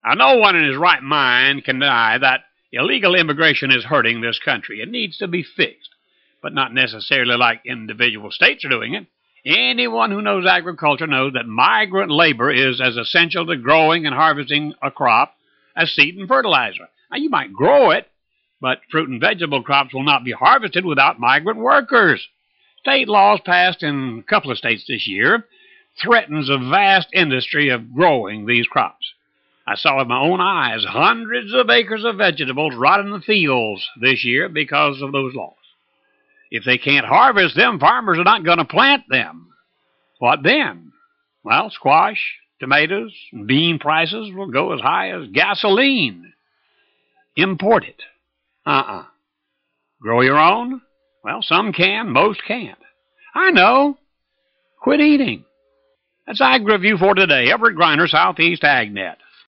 Now, no one in his right mind can deny that illegal immigration is hurting this country. It needs to be fixed, but not necessarily like individual states are doing it. Anyone who knows agriculture knows that migrant labor is as essential to growing and harvesting a crop as seed and fertilizer. Now, you might grow it, but fruit and vegetable crops will not be harvested without migrant workers. State laws passed in a couple of states this year threatens a vast industry of growing these crops. I saw with my own eyes hundreds of acres of vegetables rot in the fields this year because of those laws. If they can't harvest them, farmers are not going to plant them. What then? Well, squash, tomatoes, and bean prices will go as high as gasoline. Import it. Grow your own? Well, some can, most can't. I know. Quit eating. That's Ag Review for today. Everett Griner, Southeast AgNet.